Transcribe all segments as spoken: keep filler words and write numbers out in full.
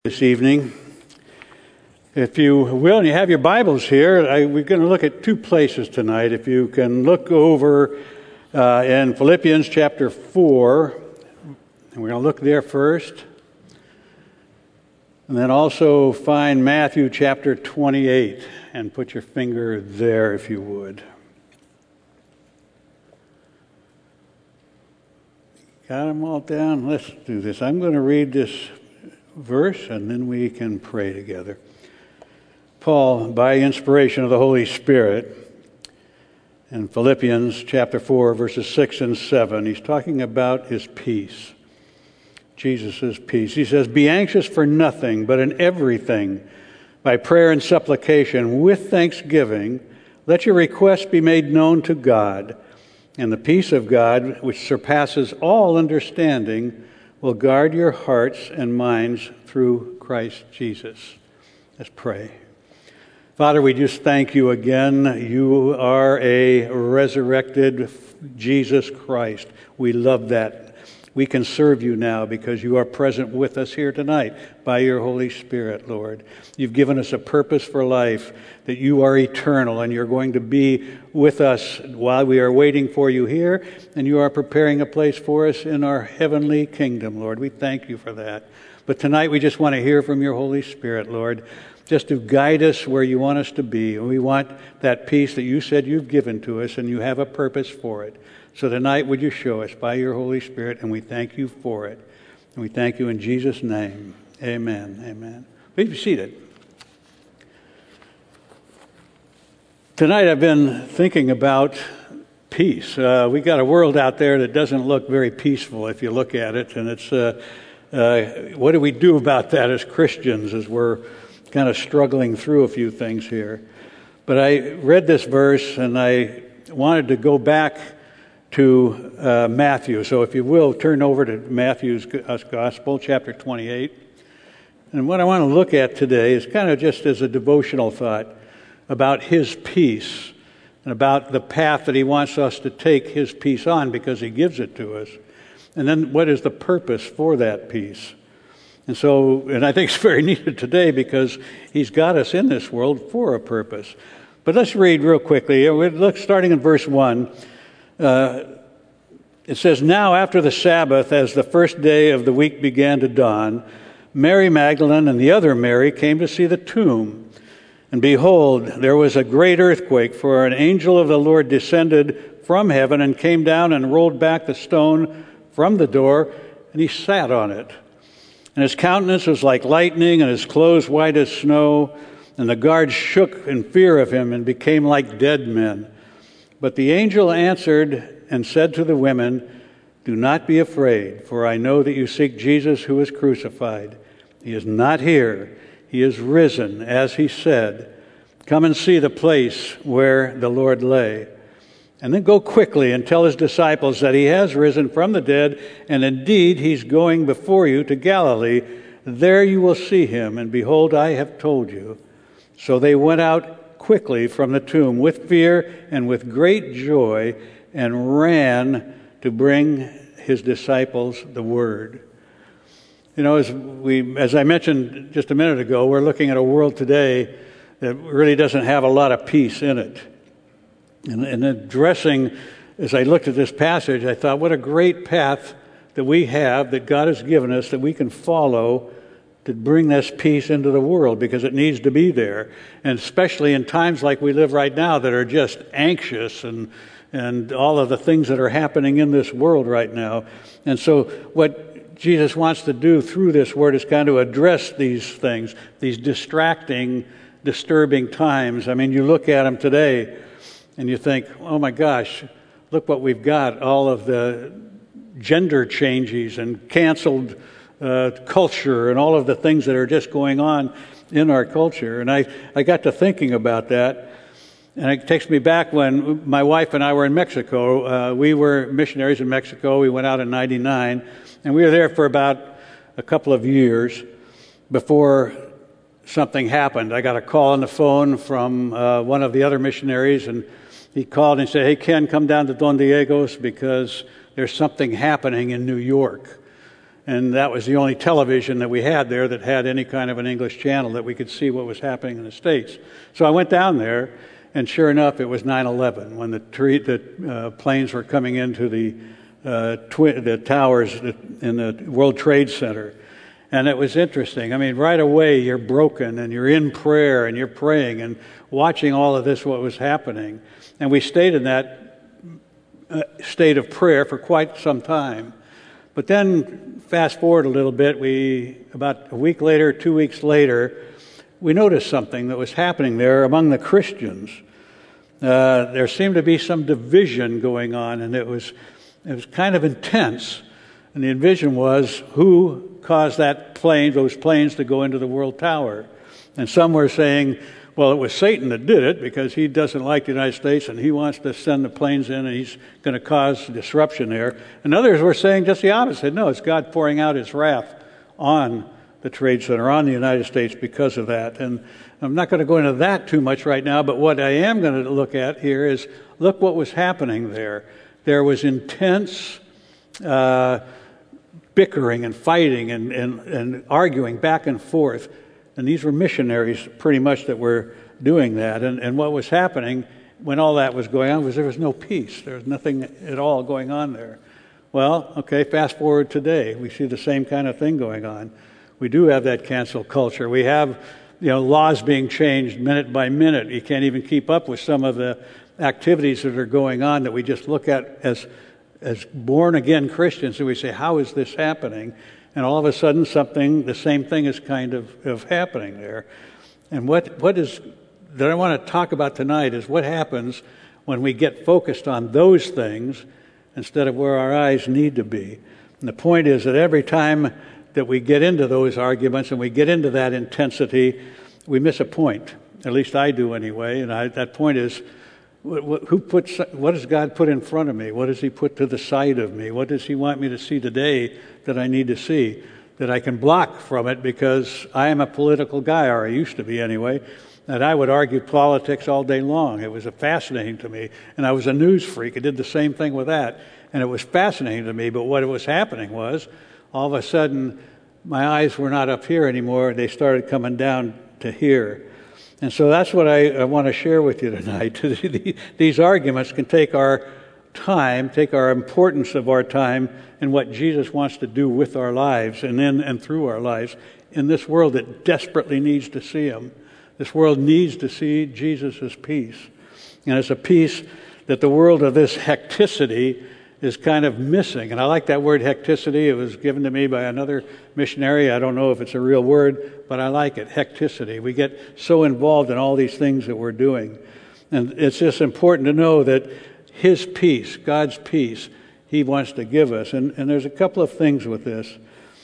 This evening. If you will, and you have your Bibles here, I, we're going to look at two places tonight. If you can look over uh, in Philippians chapter four, and we're going to look there first. And then also find Matthew chapter twenty-eight, and put your finger there if you would. Got them all down? Let's do this. I'm going to read this verse, and then we can pray together. Paul, by inspiration of the Holy Spirit, in Philippians chapter four, verses six and seven, he's talking about his peace, Jesus' peace. He says, "Be anxious for nothing, but in everything, by prayer and supplication, with thanksgiving, let your requests be made known to God, and the peace of God, which surpasses all understanding, will guard your hearts and minds through Christ Jesus." Let's pray. Father, we just thank you again. You are a resurrected Jesus Christ. We love that. We can serve you now because you are present with us here tonight by your Holy Spirit, Lord. You've given us a purpose for life, that you are eternal and you're going to be with us while we are waiting for you here, and you are preparing a place for us in our heavenly kingdom, Lord. We thank you for that. But tonight we just want to hear from your Holy Spirit, Lord, just to guide us where you want us to be. And we want that peace that you said you've given to us, and you have a purpose for it. So tonight, would you show us by your Holy Spirit, and we thank you for it. And we thank you in Jesus' name. Amen. Amen. Please be seated. Tonight I've been thinking about peace. Uh, we got a world out there that doesn't look very peaceful if you look at it. And it's, uh, uh, what do we do about that as Christians as we're kind of struggling through a few things here? But I read this verse and I wanted to go back to uh, Matthew. So if you will, turn over to Matthew's Gospel, chapter twenty-eight. And what I want to look at today is kind of just as a devotional thought about his peace and about the path that he wants us to take his peace on because he gives it to us. And then what is the purpose for that peace? And so, and I think it's very needed today because he's got us in this world for a purpose. But let's read real quickly. Look, starting in verse one. Uh, it says, "Now after the Sabbath, as the first day of the week began to dawn, Mary Magdalene and the other Mary came to see the tomb. And behold, there was a great earthquake, for an angel of the Lord descended from heaven and came down and rolled back the stone from the door, and he sat on it. And his countenance was like lightning, and his clothes white as snow. And the guards shook in fear of him and became like dead men. But the angel answered and said to the women, 'Do not be afraid, for I know that you seek Jesus who was crucified. He is not here. He is risen, as he said. Come and see the place where the Lord lay. And then go quickly and tell his disciples that he has risen from the dead, and indeed he's going before you to Galilee. There you will see him, and behold, I have told you.' So they went out quickly from the tomb with fear and with great joy, and ran to bring his disciples the word." You know, as we, as I mentioned just a minute ago, we're looking at a world today that really doesn't have a lot of peace in it. And, and addressing, as I looked at this passage, I thought, what a great path that we have, that God has given us, that we can follow to bring this peace into the world, because it needs to be there. And especially in times like we live right now that are just anxious and and all of the things that are happening in this world right now. And so what Jesus wants to do through this word is kind of address these things, these distracting, disturbing times. I mean, you look at them today and you think, oh my gosh, look what we've got, all of the gender changes and canceled Uh, culture and all of the things that are just going on in our culture. And I, I got to thinking about that, and it takes me back when my wife and I were in Mexico. Uh, we were missionaries in Mexico. We went out in ninety-nine, and we were there for about a couple of years before something happened. I got a call on the phone from uh, one of the other missionaries, and he called and said, "Hey, Ken, come down to Don Diego's because there's something happening in New York." And that was the only television that we had there that had any kind of an English channel that we could see what was happening in the States. So I went down there, and sure enough, it was nine eleven when the, tree, the uh, planes were coming into the, uh, twi- the towers in the World Trade Center. And it was interesting. I mean, right away, you're broken, and you're in prayer, and you're praying, and watching all of this, what was happening. And we stayed in that uh, state of prayer for quite some time. But then, fast forward a little bit, we about a week later, two weeks later, we noticed something that was happening there among the Christians. Uh, there seemed to be some division going on, and it was it was kind of intense. And the division was who caused that plane, those planes, to go into the World Tower. And some were saying, well, it was Satan that did it because he doesn't like the United States and he wants to send the planes in and he's going to cause disruption there. And others were saying just the opposite. No, it's God pouring out his wrath on the Trade Center, on the United States because of that. And I'm not going to go into that too much right now, but what I am going to look at here is look what was happening there. There was intense uh, bickering and fighting and, and, and arguing back and forth. And these were missionaries pretty much that were doing that. And, and what was happening when all that was going on was there was no peace. There was nothing at all going on there. Well, okay, fast forward today. We see the same kind of thing going on. We do have that cancel culture. We have, you know, laws being changed minute by minute. You can't even keep up with some of the activities that are going on that we just look at as as born-again Christians, and we say, how is this happening? And all of a sudden, something, the same thing is kind of, of happening there. And what what is that I want to talk about tonight is what happens when we get focused on those things instead of where our eyes need to be. And the point is that every time that we get into those arguments and we get into that intensity, we miss a point. At least I do anyway. And I, that point is, who puts, what does God put in front of me? What does he put to the side of me? What does he want me to see today that I need to see, that I can block from it because I am a political guy, or I used to be anyway, and I would argue politics all day long. It was fascinating to me, and I was a news freak. I did the same thing with that, and it was fascinating to me, but what was happening was all of a sudden my eyes were not up here anymore. They started coming down to here. And so that's what I, I want to share with you tonight. These arguments can take our time, take our importance of our time and what Jesus wants to do with our lives and in and through our lives in this world that desperately needs to see him. This world needs to see Jesus' peace. And it's a peace that the world of this hecticity is kind of missing. And I like that word hecticity. It was given to me by another missionary. I don't know if it's a real word, but I like it, hecticity. We get so involved in all these things that we're doing. And it's just important to know that his peace, God's peace, he wants to give us. And, and there's a couple of things with this.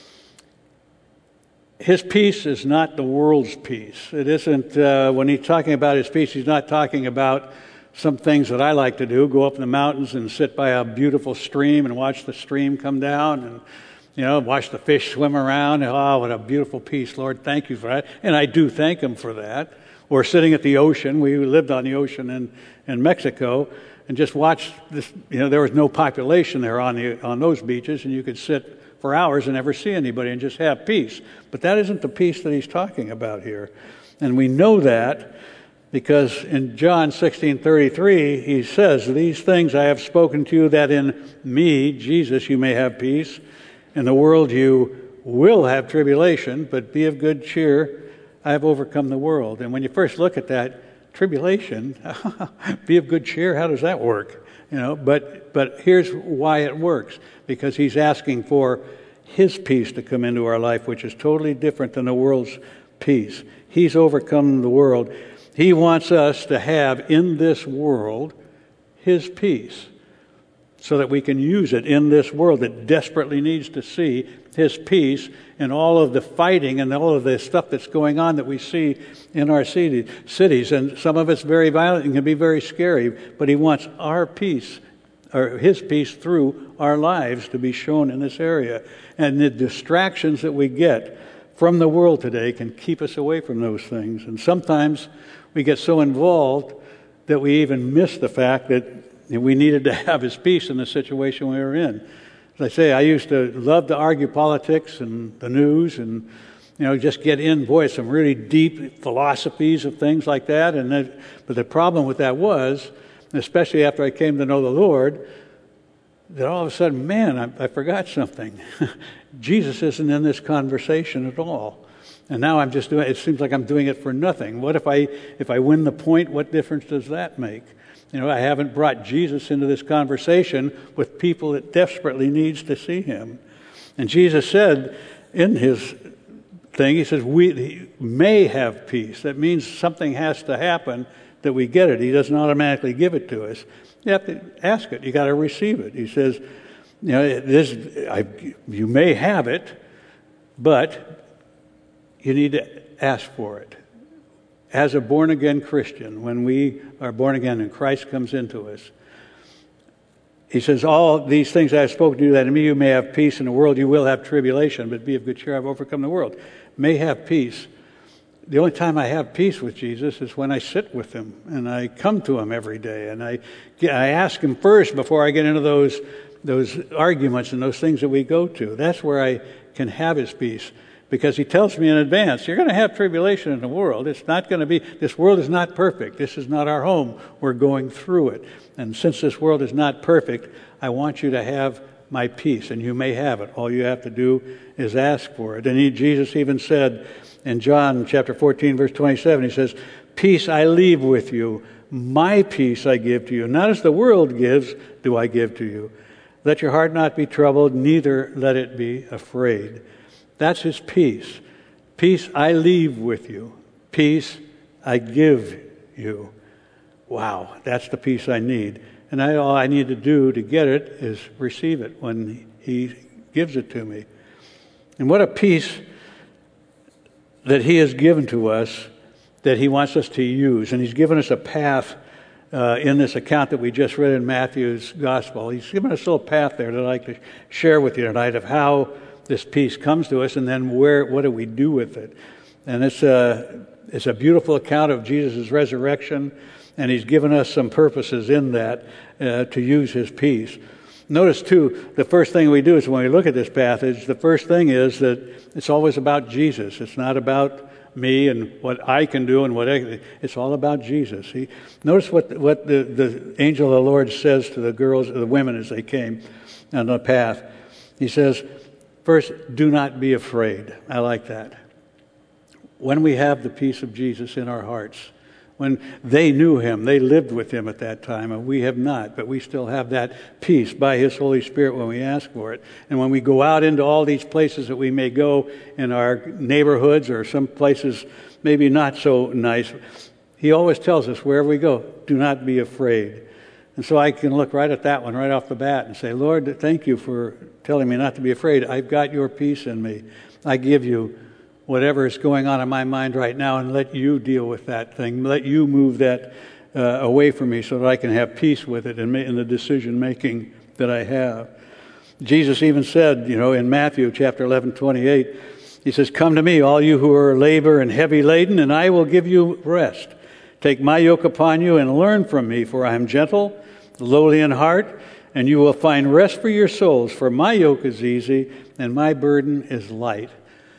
His peace is not the world's peace. It isn't, uh, when he's talking about his peace, he's not talking about some things that I like to do, go up in the mountains and sit by a beautiful stream and watch the stream come down and, you know, watch the fish swim around. Oh, what a beautiful peace, Lord. Thank you for that. And I do thank him for that. Or sitting at the ocean. We lived on the ocean in, in Mexico and just watched this. You know, there was no population there on the on those beaches, and you could sit for hours and never see anybody and just have peace. But that isn't the peace that he's talking about here. And we know that because in John sixteen thirty-three, he says, these things I have spoken to you, that in me, Jesus, you may have peace. In the world you will have tribulation, but be of good cheer. I have overcome the world. And when you first look at that, tribulation, be of good cheer, how does that work? You know, but but here's why it works. Because he's asking for his peace to come into our life, which is totally different than the world's peace. He's overcome the world. He wants us to have in this world his peace so that we can use it in this world that desperately needs to see his peace in all of the fighting and all of the stuff that's going on that we see in our city, cities. And some of it's very violent and can be very scary, but he wants our peace, or his peace through our lives to be shown in this area. And the distractions that we get from the world today can keep us away from those things. And sometimes we get so involved that we even miss the fact that we needed to have his peace in the situation we were in. As I say, I used to love to argue politics and the news and, you know, just get in, boy, some really deep philosophies of things like that. And that, but the problem with that was, especially after I came to know the Lord, that all of a sudden, man, I, I forgot something. Jesus isn't in this conversation at all. And now I'm just doing it. It seems like I'm doing it for nothing. What if I if I win the point? What difference does that make? You know, I haven't brought Jesus into this conversation with people that desperately needs to see him. And Jesus said in his thing, he says, we may have peace. That means something has to happen that we get it. He doesn't automatically give it to us. You have to ask it. You got to receive it. He says, you know, this I, you may have it, but you need to ask for it. As a born-again Christian, when we are born again and Christ comes into us, he says, all these things I have spoken to you, that in me you may have peace. In the world you will have tribulation, but be of good cheer, I've overcome the world. May have peace. The only time I have peace with Jesus is when I sit with him and I come to him every day and I I ask him first before I get into those those arguments and those things that we go to. That's where I can have his peace. Because he tells me in advance, you're going to have tribulation in the world. It's not going to be, this world is not perfect. This is not our home. We're going through it. And since this world is not perfect, I want you to have my peace. And you may have it. All you have to do is ask for it. And he, Jesus even said in John chapter fourteen, verse twenty-seven, he says, peace I leave with you. My peace I give to you. Not as the world gives, do I give to you. Let your heart not be troubled, neither let it be afraid. That's his peace. Peace I leave with you. Peace I give you. Wow, that's the peace I need. And I, all I need to do to get it is receive it when he gives it to me. And what a peace that he has given to us that he wants us to use. And he's given us a path uh, in this account that we just read in Matthew's gospel. He's given us a little path there that I'd like to share with you tonight of how this peace comes to us, and then where, what do we do with it? And it's a, it's a beautiful account of Jesus' resurrection, and he's given us some purposes in that uh, to use his peace. Notice, too, the first thing we do is when we look at this passage, the first thing is that it's always about Jesus. It's not about me and what I can do and what I, it's all about Jesus. He, notice what what the, the angel of the Lord says to the girls, the women as they came on the path. He says, first, do not be afraid. I like that. When we have the peace of Jesus in our hearts, when they knew him, they lived with him at that time, and we have not, but we still have that peace by his Holy Spirit when we ask for it. And when we go out into all these places that we may go in our neighborhoods or some places maybe not so nice, he always tells us wherever we go, do not be afraid. And so I can look right at that one right off the bat and say, Lord, thank you for telling me not to be afraid. I've got your peace in me. I give you whatever is going on in my mind right now and let you deal with that thing. Let you move that uh, away from me so that I can have peace with it in, in the decision making that I have. Jesus even said, you know, in Matthew chapter eleven, twenty-eight, he says, come to me, all you who are labor and heavy laden, and I will give you rest. Take my yoke upon you and learn from me, for I am gentle, lowly in heart, and you will find rest for your souls. For my yoke is easy and my burden is light.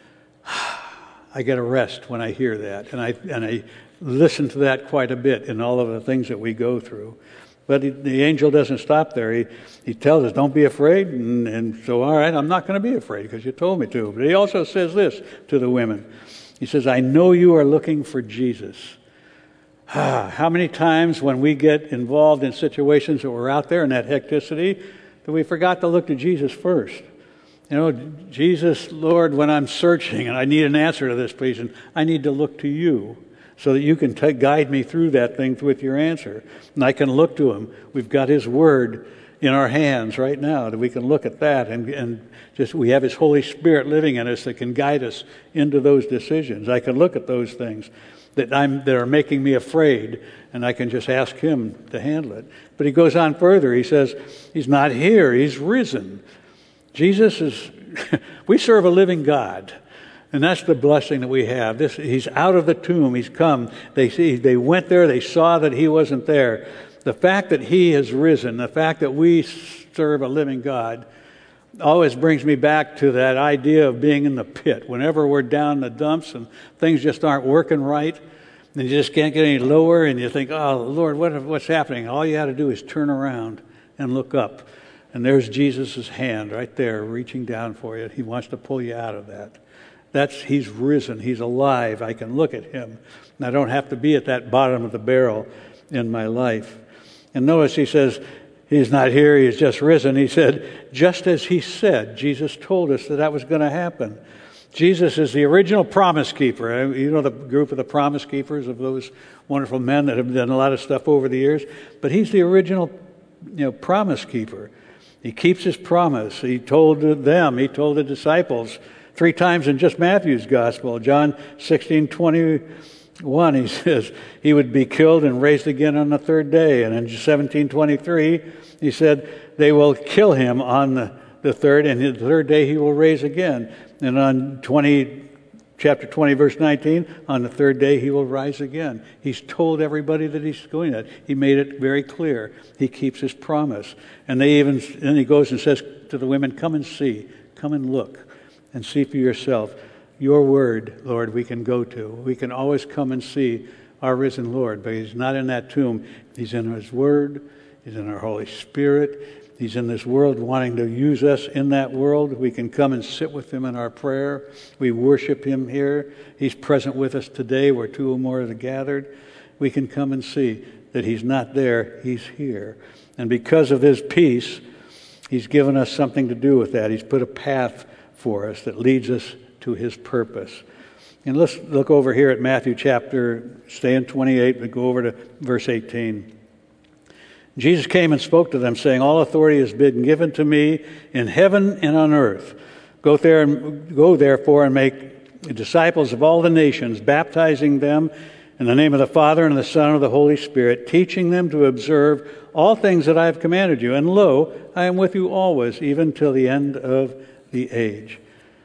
I get a rest when I hear that, and I and I listen to that quite a bit in all of the things that we go through. But he, the angel doesn't stop there. He he tells us, don't be afraid, and, and so, all right, I'm not going to be afraid because you told me to. But he also says this to the women. He says, I know you are looking for Jesus. How many times when we get involved in situations that we're out there in that hecticity, that we forgot to look to Jesus first. You know, Jesus, Lord, when I'm searching and I need an answer to this, please, and I need to look to you so that you can t- guide me through that thing with your answer. And I can look to him. We've got his word in our hands right now that we can look at that and, and just we have his Holy Spirit living in us that can guide us into those decisions. I can look at those things that I'm that are making me afraid, and I can just ask him to handle it. But he goes on further. He says, he's not here, he's risen. Jesus is, we serve a living God, and that's the blessing that we have. This, he's out of the tomb, he's come. They see, they went there, they saw that he wasn't there. The fact that he has risen, the fact that we serve a living God, always brings me back to that idea of being in the pit. Whenever we're down in the dumps and things just aren't working right, and you just can't get any lower, and you think, oh, Lord, what, what's happening? All you have to do is turn around and look up. And there's Jesus' hand right there reaching down for you. He wants to pull you out of that. That's He's risen. He's alive. I can look at Him. And I don't have to be at that bottom of the barrel in my life. And notice He says, He's not here, He's just risen. He said, just as He said, Jesus told us that that was going to happen. Jesus is the original promise keeper. You know the group of the promise keepers, of those wonderful men that have done a lot of stuff over the years. But He's the original, you know, promise keeper. He keeps His promise. He told them, He told the disciples three times in just Matthew's gospel. John sixteen twenty-one, He says He would be killed and raised again on the third day. And in seventeen twenty-three, He said they will kill Him on the, the third, and the third day He will raise again. And on twenty, chapter twenty, verse nineteen, on the third day He will rise again. He's told everybody that He's going to. He made it very clear. He keeps His promise. And they even, and He goes and says to the women, come and see, come and look, and see for yourself. Your word, Lord, we can go to. We can always come and see our risen Lord, but He's not in that tomb. He's in His word. He's in our Holy Spirit. He's in this world wanting to use us in that world. We can come and sit with Him in our prayer. We worship Him here. He's present with us today where two or more are gathered. We can come and see that He's not there. He's here. And because of His peace, He's given us something to do with that. He's put a path for us that leads us to His purpose. And let's look over here at Matthew chapter, stay in twenty-eight, but go over to verse eighteen. Jesus came and spoke to them, saying, all authority has been given to me in heaven and on earth. Go there and go therefore and make disciples of all the nations, baptizing them in the name of the Father and the Son and of the Holy Spirit, teaching them to observe all things that I have commanded you. And lo, I am with you always, even till the end of the age.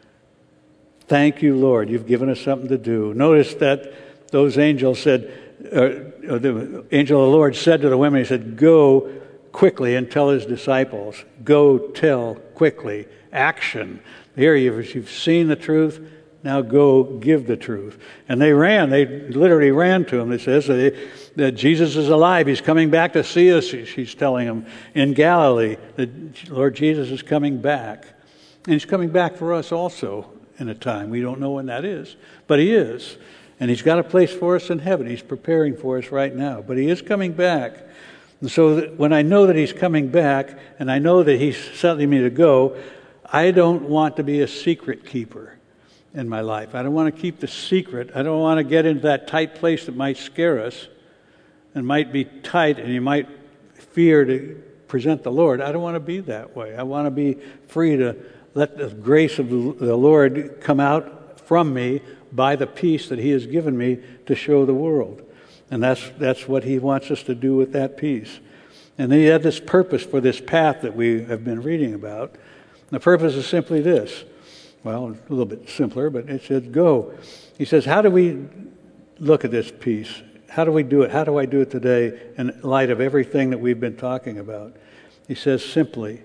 Thank you, Lord. You've given us something to do. Notice that those angels said, uh, the angel of the Lord said to the women, He said, go quickly and tell His disciples. Go tell quickly. Action. Here you've, you've seen the truth. Now go give the truth. And they ran. They literally ran to Him. It says that, that Jesus is alive. He's coming back to see us. She's telling them in Galilee that Lord Jesus is coming back. And He's coming back for us also in a time. We don't know when that is, but He is. And He's got a place for us in heaven. He's preparing for us right now. But He is coming back. And so that when I know that He's coming back, and I know that He's telling me to go, I don't want to be a secret keeper in my life. I don't want to keep the secret. I don't want to get into that tight place that might scare us and might be tight, and you might fear to present the Lord. I don't want to be that way. I want to be free to let the grace of the Lord come out from me by the peace that He has given me to show the world. And that's that's what He wants us to do with that peace. And He had this purpose for this path that we have been reading about. The purpose is simply this. Well, a little bit simpler, but it says go. He says, how do we look at this peace? How do we do it? How do I do it today in light of everything that we've been talking about? He says simply,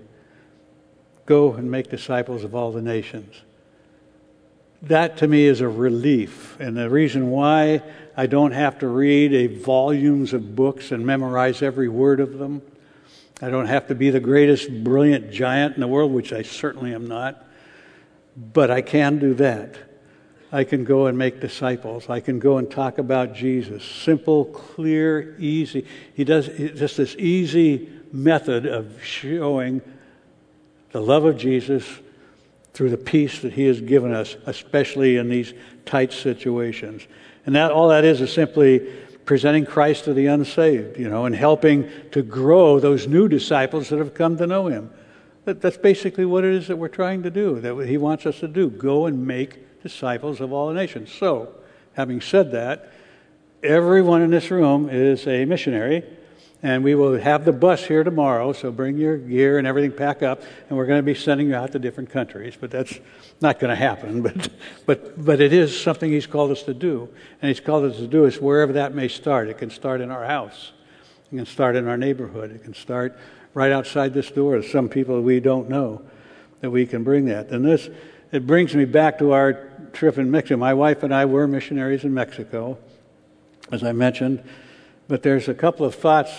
go and make disciples of all the nations. That to me is a relief. And the reason why I don't have to read a volumes of books and memorize every word of them. I don't have to be the greatest brilliant giant in the world, which I certainly am not. But I can do that. I can go and make disciples. I can go and talk about Jesus. Simple, clear, easy. He does just this easy method of showing the love of Jesus through the peace that He has given us, especially in these tight situations. And that all that is is simply presenting Christ to the unsaved, you know, and helping to grow those new disciples that have come to know Him. That, that's basically what it is that we're trying to do, that He wants us to do. Go and make disciples of all the nations. So, having said that, everyone in this room is a missionary. And we will have the bus here tomorrow, so bring your gear and everything, pack up, and we're going to be sending you out to different countries. But that's not going to happen. But but but it is something He's called us to do. And He's called us to do is wherever that may start. It can start in our house. It can start in our neighborhood. It can start right outside this door. Some people we don't know. that we can bring that. And this, it brings me back to our trip in Mexico. My wife and I were missionaries in Mexico, as I mentioned, but there's a couple of thoughts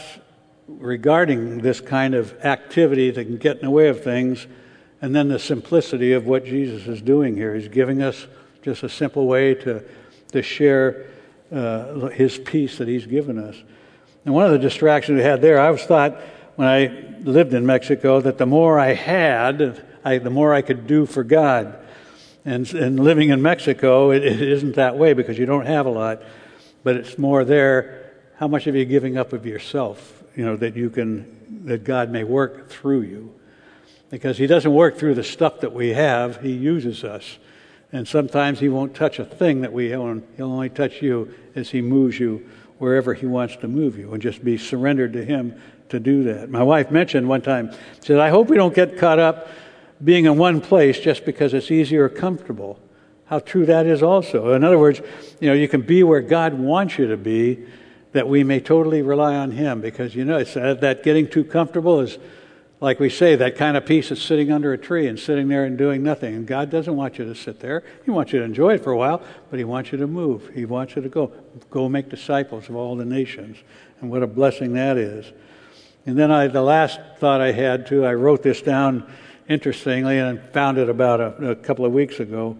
regarding this kind of activity that can get in the way of things, and then the simplicity of what Jesus is doing here. He's giving us just a simple way to, to share uh, his peace that he's given us. And one of the distractions we had there, I always thought when I lived in Mexico that the more I had, I, the more I could do for God. And, and living in Mexico, it, it isn't that way because you don't have a lot, but it's more there. How much are you giving up of yourself, you know, that you can, that God may work through you? Because he doesn't work through the stuff that we have, he uses us. And sometimes he won't touch a thing that we own. He'll only touch you as he moves you wherever he wants to move you, and just be surrendered to him to do that. My wife mentioned one time, she said, I hope we don't get caught up being in one place just because it's easier or comfortable. How true that is also. In other words, you know, you can be where God wants you to be, that we may totally rely on him, because, you know, it's uh, that getting too comfortable is, like we say, that kind of peace is sitting under a tree and sitting there and doing nothing. And God doesn't want you to sit there. He wants you to enjoy it for a while, but he wants you to move. He wants you to go. Go make disciples of all the nations. And what a blessing that is. And then I, the last thought I had, too, I wrote this down interestingly and found it about a, a couple of weeks ago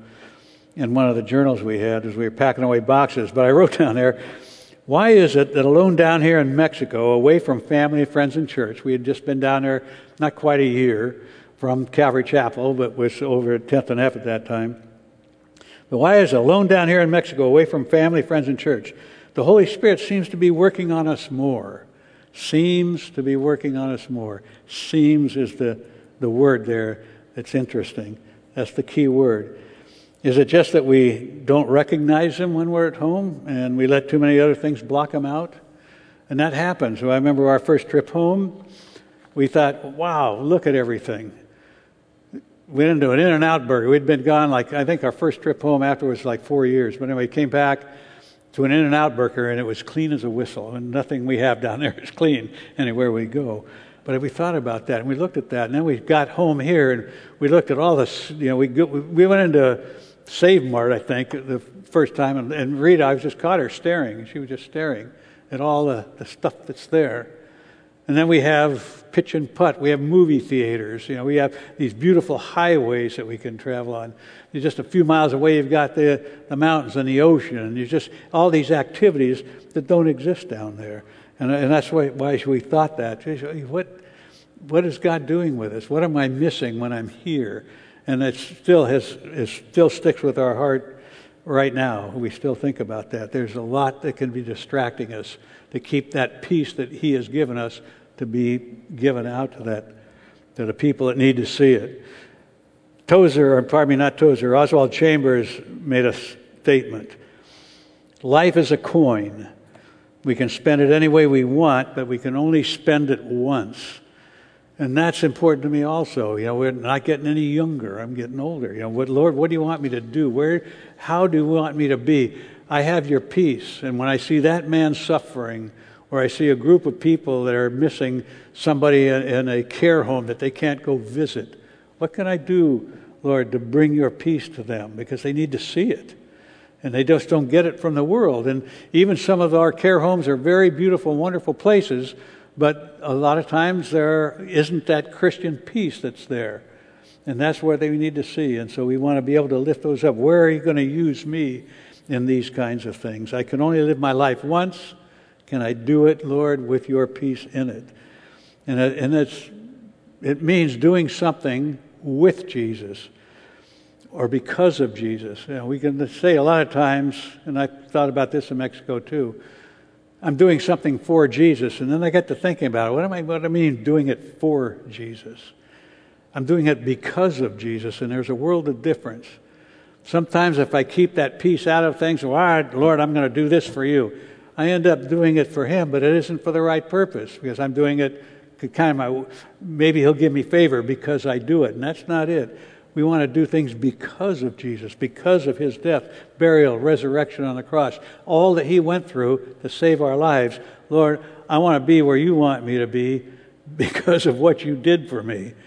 in one of the journals we had as we were packing away boxes. But I wrote down there, why is it that alone down here in Mexico, away from family, friends, and church, we had just been down there not quite a year from Calvary Chapel, but was over at tenth and F at that time. But why is it alone down here in Mexico, away from family, friends, and church? The Holy Spirit seems to be working on us more. Seems to be working on us more. Seems is the, the word there that's interesting. That's the key word. Is it just that we don't recognize him when we're at home and we let too many other things block him out? And that happens. So I remember our first trip home, we thought, wow, look at everything. We went into an In-N-Out Burger. We'd been gone, like, I think our first trip home afterwards was like four years. But anyway, came back to an In-N-Out Burger, and it was clean as a whistle. And nothing we have down there is clean anywhere we go. But we thought about that, and we looked at that. And then we got home here, and we looked at all this. You know, we go, we went into Save Mart, I think, the first time. And, and Rita, I was just caught her staring. And she was just staring at all the, the stuff that's there. And then we have pitch and putt. We have movie theaters. You know, we have these beautiful highways that we can travel on. You're just a few miles away, you've got the, the mountains and the ocean. And there's just all these activities that don't exist down there. And, and that's why, why we thought that. What, what is God doing with us? What am I missing when I'm here? And it still has, it still sticks with our heart right now. We still think about that. There's a lot that can be distracting us to keep that peace that he has given us to be given out to that, to the people that need to see it. Tozer, or pardon me, not Tozer, Oswald Chambers made a statement. Life is a coin. We can spend it any way we want, but we can only spend it once. And that's important to me also. You know, we're not getting any younger. I'm getting older. You know, what, Lord, what do you want me to do? Where, how do you want me to be? I have your peace. And when I see that man suffering, or I see a group of people that are missing somebody in, in a care home that they can't go visit, what can I do, Lord, to bring your peace to them? Because they need to see it. And they just don't get it from the world. And even some of our care homes are very beautiful, wonderful places, but a lot of times there isn't that Christian peace that's there. And that's what they need to see. And so we want to be able to lift those up. Where are you going to use me in these kinds of things? I can only live my life once. Can I do it, Lord, with your peace in it? And, it, and it's, it means doing something with Jesus or because of Jesus. You know, we can say a lot of times, and I thought about this in Mexico too, I'm doing something for Jesus. And then I get to thinking about it. What am I, what do I mean doing it for Jesus? I'm doing it because of Jesus, and there's a world of difference. Sometimes if I keep that peace out of things, well, all right, Lord, I'm going to do this for you. I end up doing it for him, but it isn't for the right purpose, because I'm doing it kind of my, maybe he'll give me favor because I do it, and that's not it. We want to do things because of Jesus, because of his death, burial, resurrection on the cross, all that he went through to save our lives. Lord, I want to be where you want me to be because of what you did for me.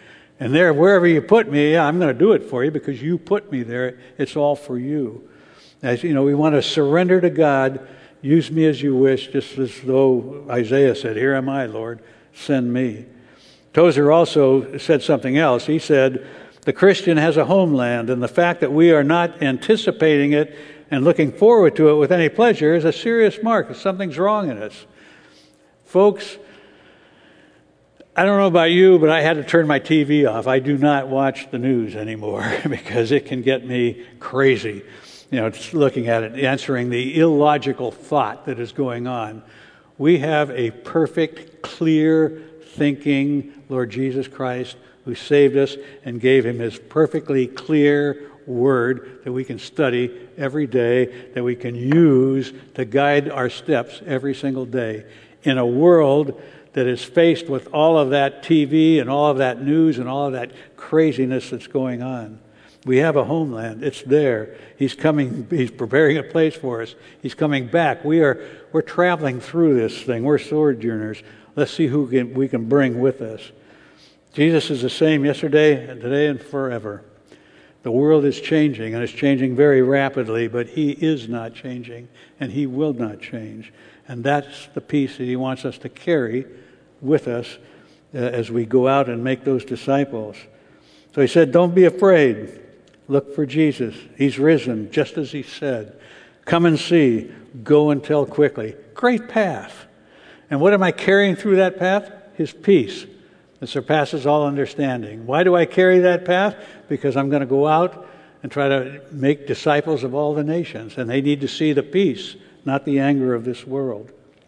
And there, wherever you put me, I'm going to do it for you because you put me there. It's all for you. As you know, we want to surrender to God. Use me as you wish, just as though Isaiah said, "Here am I, Lord, send me." Tozer also said something else. He said, the Christian has a homeland, and the fact that we are not anticipating it and looking forward to it with any pleasure is a serious mark that something's wrong in us. Folks, I don't know about you, but I had to turn my T V off. I do not watch the news anymore because it can get me crazy. You know, just looking at it, answering the illogical thought that is going on. We have a perfect, clear thinking Lord Jesus Christ who saved us and gave him his perfectly clear word that we can study every day, that we can use to guide our steps every single day. In a world that is faced with all of that T V and all of that news and all of that craziness that's going on. We have a homeland. It's there. He's coming. He's preparing a place for us. He's coming back. We are we're traveling through this thing. We're sojourners. Let's see who can, we can bring with us. Jesus is the same yesterday and today and forever. The world is changing, and it's changing very rapidly, but he is not changing, and he will not change. And that's the piece that he wants us to carry with us uh, as we go out and make those disciples. So he said, don't be afraid. Look for Jesus. He's risen, just as he said. Come and see. Go and tell quickly. Great path. And what am I carrying through that path? His peace that surpasses all understanding. Why do I carry that path? Because I'm going to go out and try to make disciples of all the nations. And they need to see the peace, not the anger of this world.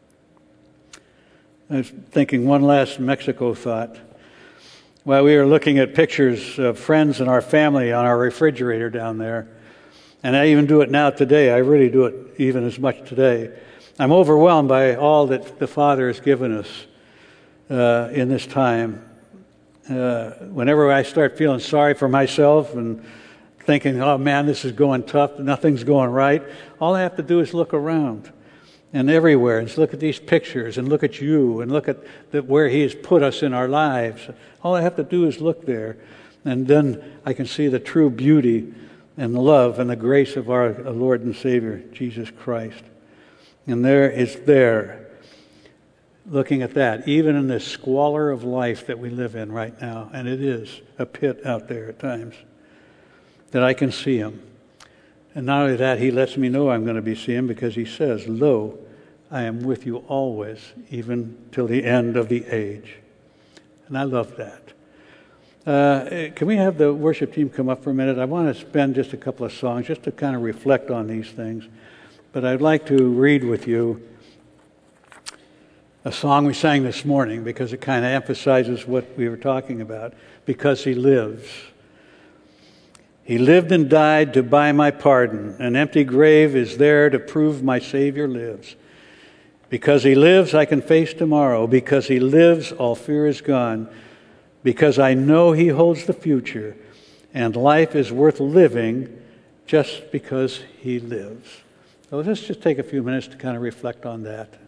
I was thinking one last Mexico thought. While we were looking at pictures of friends and our family on our refrigerator down there, and I even do it now today, I really do it even as much today, I'm overwhelmed by all that the Father has given us uh, in this time. Uh, whenever I start feeling sorry for myself and thinking, oh man, this is going tough, nothing's going right, all I have to do is look around and everywhere and look at these pictures and look at you and look at the, where he has put us in our lives. All I have to do is look there, and then I can see the true beauty and the love and the grace of our Lord and Savior, Jesus Christ. And there is there, looking at that, even in this squalor of life that we live in right now, and it is a pit out there at times, that I can see him. And not only that, he lets me know I'm going to be seeing him because he says, lo, I am with you always, even till the end of the age. And I love that. Uh, can we have the worship team come up for a minute? I want to spend just a couple of songs just to kind of reflect on these things. But I'd like to read with you a song we sang this morning because it kind of emphasizes what we were talking about. Because he lives. He lived and died to buy my pardon. An empty grave is there to prove my Savior lives. Because he lives, I can face tomorrow. Because he lives, all fear is gone. Because I know he holds the future. And life is worth living just because he lives. So let's just take a few minutes to kind of reflect on that.